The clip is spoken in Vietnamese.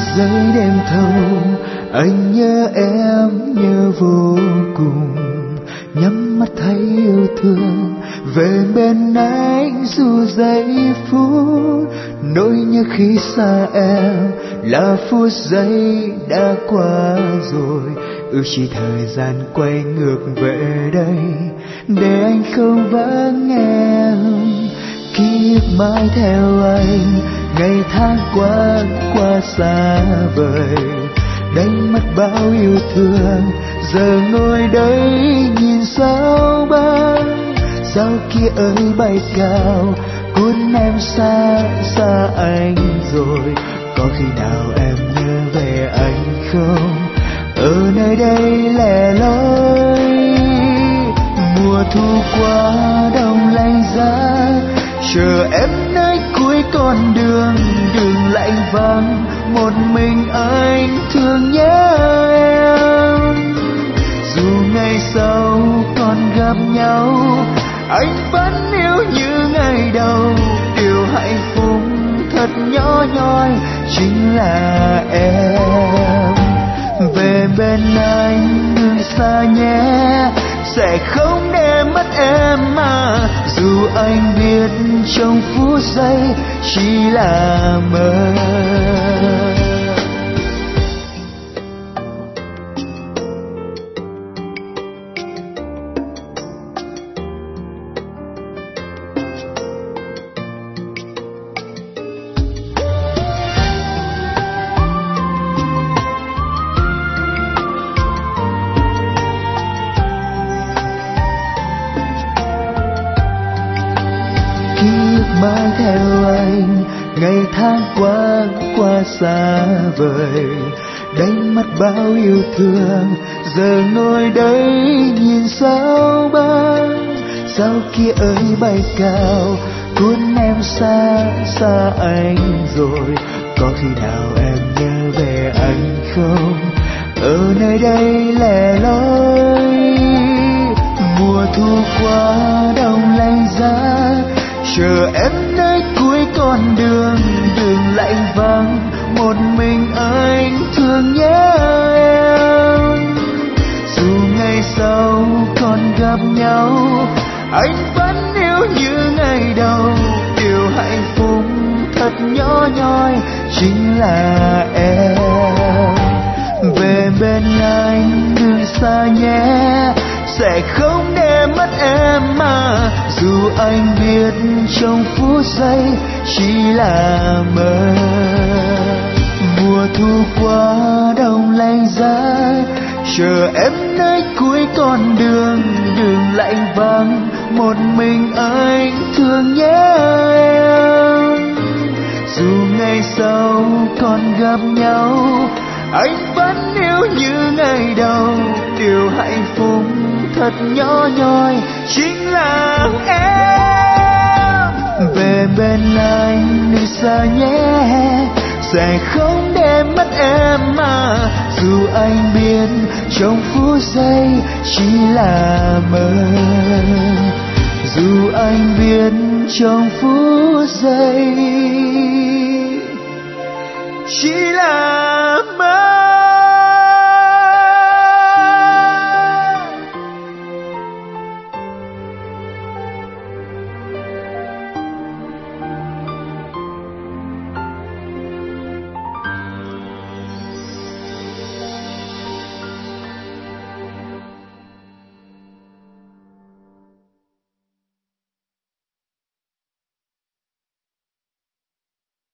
giây đêm thâu, anh nhớ em nhớ vô cùng. Nhắm mắt thấy yêu thương về bên anh dù giây phút. Nỗi nhớ khi xa em là phút giây đã qua rồi. Ước chỉ thời gian quay ngược về đây để anh không vắng em. Ký ức mãi theo anh, ngày tháng qua xa vời. Đánh mất bao yêu thương, giờ ngồi đây nhìn sao băng. Sao kia ơi bay cao, cuốn em xa anh rồi. Có khi nào em nhớ về anh không? Ở nơi đây lẻ loi, mùa thu qua đông lạnh giá. Chờ em nơi cuối con đường, đường lạnh vắng. Một mình anh thương nhớ em. Dù ngày sau còn gặp nhau, anh vẫn yêu như ngày đầu. Điều hạnh phúc thật nhỏ nhoi chính là em. Về bên anh đừng xa nhé, sẽ không để mất em mà. Dù anh biết trong phút giây chỉ là mơ. Mãi theo anh, ngày tháng qua xa vời. Đánh mất bao yêu thương, giờ ngồi đây nhìn sao băng. Sao kia ơi bay cao, cuốn em xa anh rồi. Có khi nào em nhớ về anh không? Ở nơi đây lẻ loi, mùa thu qua đông lạnh giá. Chờ em nơi cuối con đường, đường lạnh vắng. Một mình anh thương nhớ em. Dù ngày sau còn gặp nhau, anh vẫn yêu như ngày đầu. Điều hạnh phúc thật nhỏ nhoi chính là em. Về bên anh đừng xa nhé, sẽ không để mất em mà. Dù anh biết trong phút giây chỉ là mơ. Mùa thu qua đông lạnh giá. Chờ em nơi cuối con đường, đường lạnh vắng. Một mình anh thương nhớ em. Dù ngày sau còn gặp nhau, anh vẫn yêu như ngày đầu. Điều hạnh phúc thật nhỏ nhoi chính là em. Về bên anh đừng xa nhé, sẽ không để mất em mà. Dù anh biết trong phút giây chỉ là mơ. Dù anh biết trong phút giây chỉ là